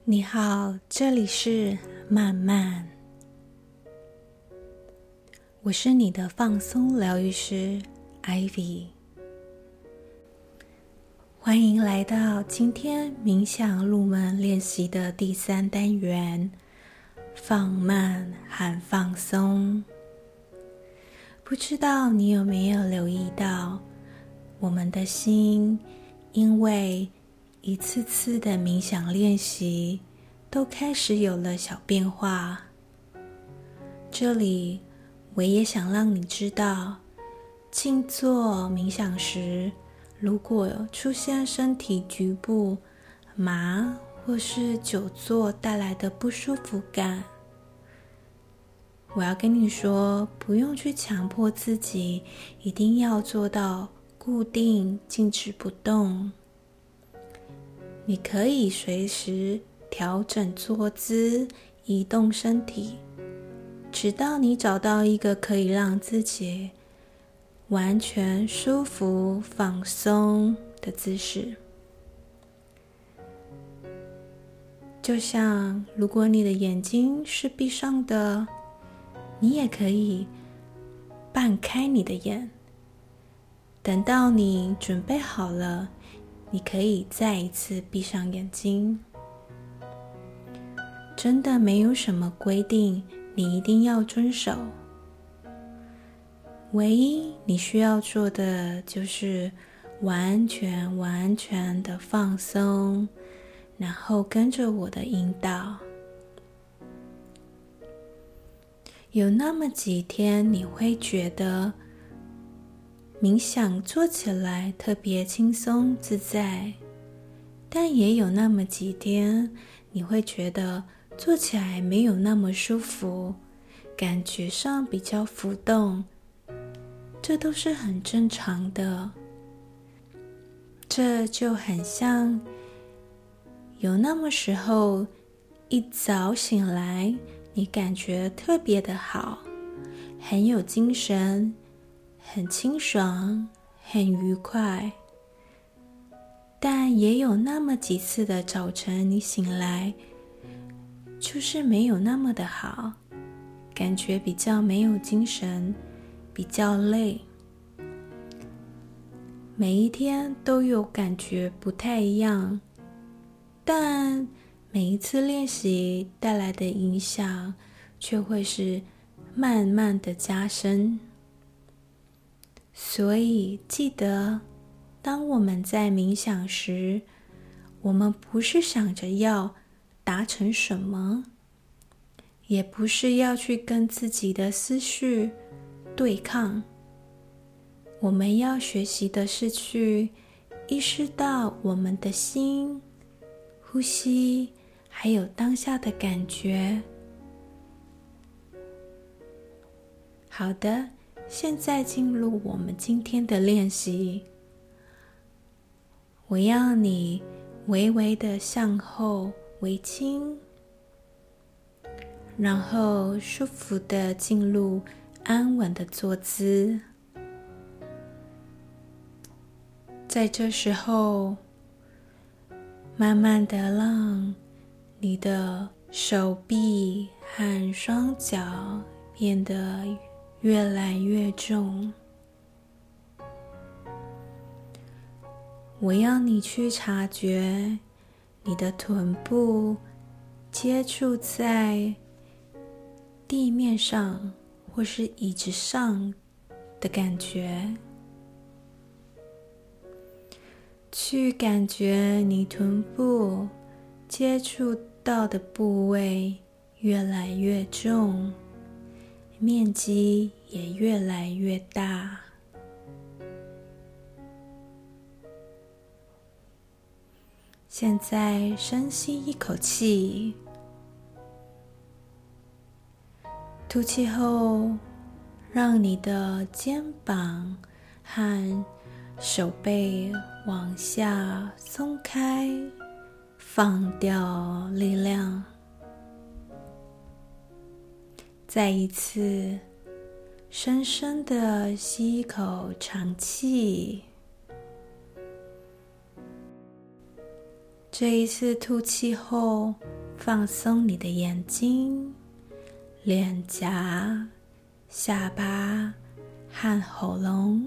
你好，这里是慢慢，我是你的放松疗愈师 Ivy， 欢迎来到今天冥想入门练习的第3单元，放慢和放松。不知道你有没有留意到，我们的心因为一次次的冥想练习都开始有了小变化。这里我也想让你知道，静坐冥想时，如果出现身体局部麻或是久坐带来的不舒服感，我要跟你说，不用去强迫自己一定要做到固定静止不动。你可以随时调整坐姿，移动身体，直到你找到一个可以让自己完全舒服放松的姿势。就像如果你的眼睛是闭上的，你也可以半开你的眼，等到你准备好了，你可以再一次闭上眼睛。真的没有什么规定你一定要遵守，唯一你需要做的就是完全的放松，然后跟着我的引导。有那么几天你会觉得冥想做起来特别轻松自在，但也有那么几天你会觉得做起来没有那么舒服，感觉上比较浮动，这都是很正常的。这就很像有那么时候一早醒来，你感觉特别的好，很有精神，很清爽，很愉快。但也有那么几次的早晨，你醒来就是没有那么的好，感觉比较没有精神，比较累。每一天都有感觉不太一样，但每一次练习带来的影响却会是慢慢的加深。所以记得，当我们在冥想时，我们不是想着要达成什么，也不是要去跟自己的思绪对抗。我们要学习的是去意识到我们的心、呼吸，还有当下的感觉。好的，现在进入我们今天的练习。我要你微微的向后微倾，然后舒服的进入安稳的坐姿。在这时候，慢慢的让你的手臂和双脚变得越来越重。我要你去察觉你的臀部接触在地面上或是椅子上的感觉，去感觉你臀部接触到的部位越来越重，面积也越来越大。现在深吸一口气，吐气后，让你的肩膀和手背往下松开，放掉力量。再一次深深的吸一口长气， 这一次吐气后，放松你的眼睛、脸颊、下巴和喉咙。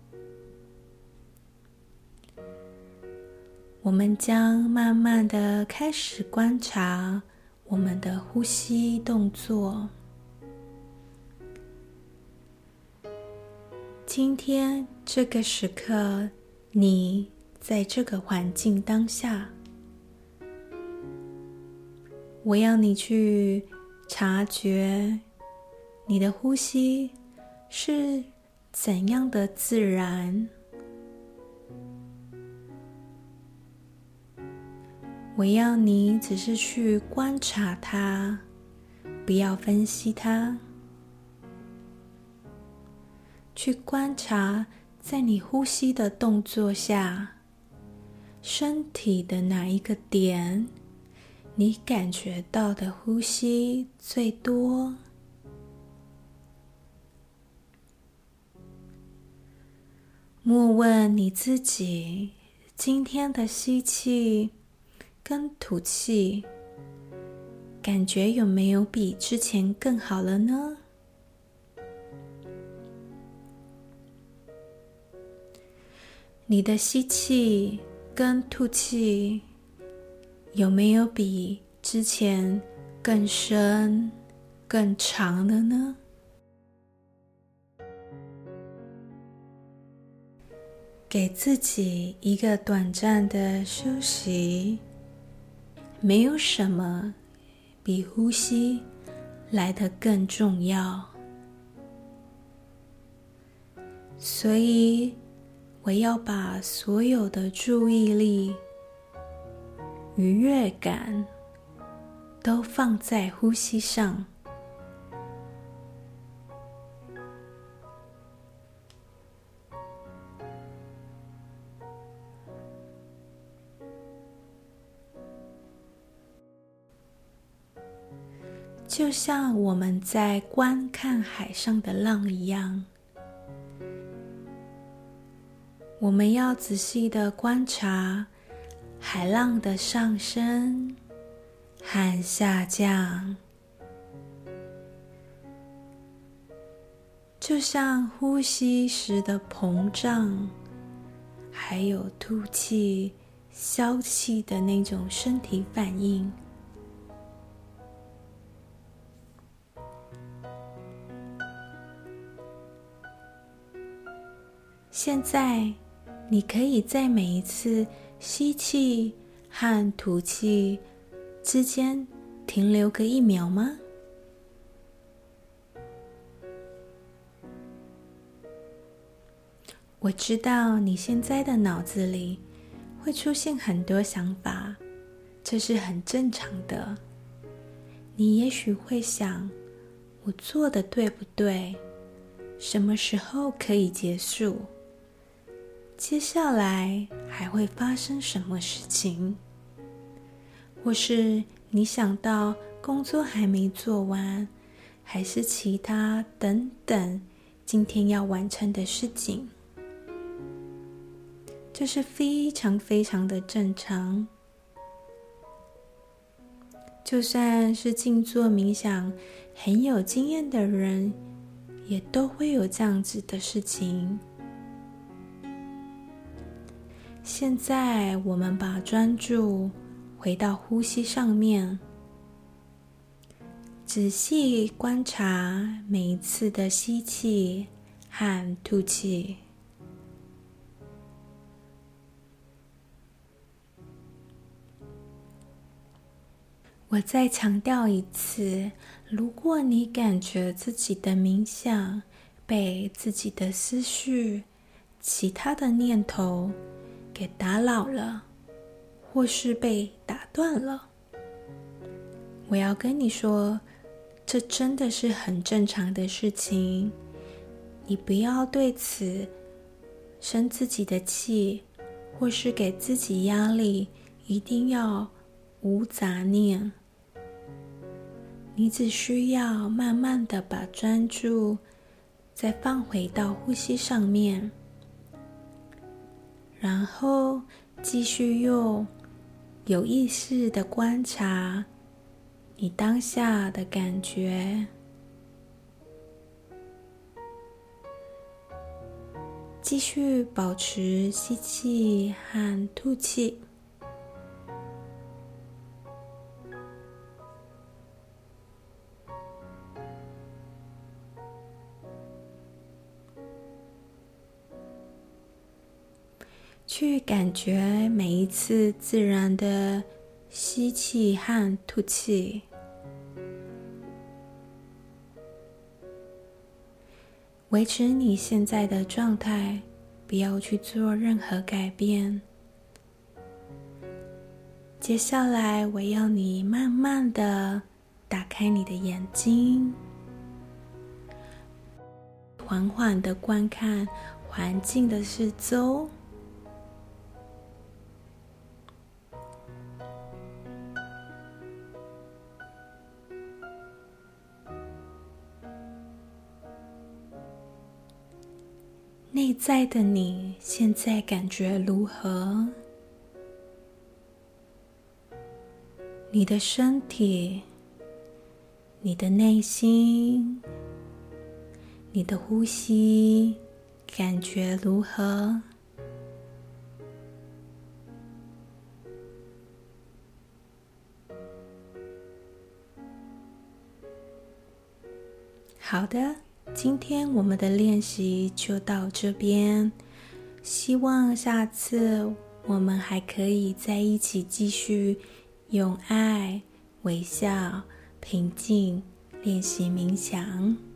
我们将慢慢地开始观察我们的呼吸动作。今天这个时刻，你在这个环境当下，我要你去察觉你的呼吸是怎样的自然。我要你只是去观察它，不要分析它。去观察在你呼吸的动作下，身体的哪一个点，你感觉到的呼吸最多。默问你自己，今天的吸气跟吐气，感觉有没有比之前更好了呢？你的吸气跟吐气有没有比之前更深、更长了呢？给自己一个短暂的休息，没有什么比呼吸来得更重要。所以我要把所有的注意力、愉悦感都放在呼吸上。就像我们在观看海上的浪一样，我们要仔细地观察海浪的上升和下降，就像呼吸时的膨胀，还有吐气、消气的那种身体反应。现在你可以在每一次吸气和吐气之间停留个1秒吗？我知道你现在的脑子里会出现很多想法，这是很正常的。你也许会想，我做的对不对？什么时候可以结束？接下来还会发生什么事情？或是你想到工作还没做完，还是其他等等今天要完成的事情。这是非常非常的正常。就算是静坐冥想很有经验的人，也都会有这样子的事情。现在我们把专注回到呼吸上面，仔细观察每一次的吸气和吐气。我再强调一次，如果你感觉自己的冥想被自己的思绪、其他的念头给打扰了，或是被打断了，我要跟你说，这真的是很正常的事情。你不要对此生自己的气，或是给自己压力，一定要无杂念。你只需要慢慢的把专注再放回到呼吸上面，然后继续用有意识的观察你当下的感觉，继续保持吸气和吐气。去感觉每一次自然的吸气和吐气，维持你现在的状态，不要去做任何改变。接下来我要你慢慢的打开你的眼睛，缓缓的观看环境的四周。内在的你现在感觉如何？你的身体、你的内心、你的呼吸感觉如何？好的，今天我们的练习就到这边，希望下次我们还可以在一起继续用爱、微笑、平静练习冥想。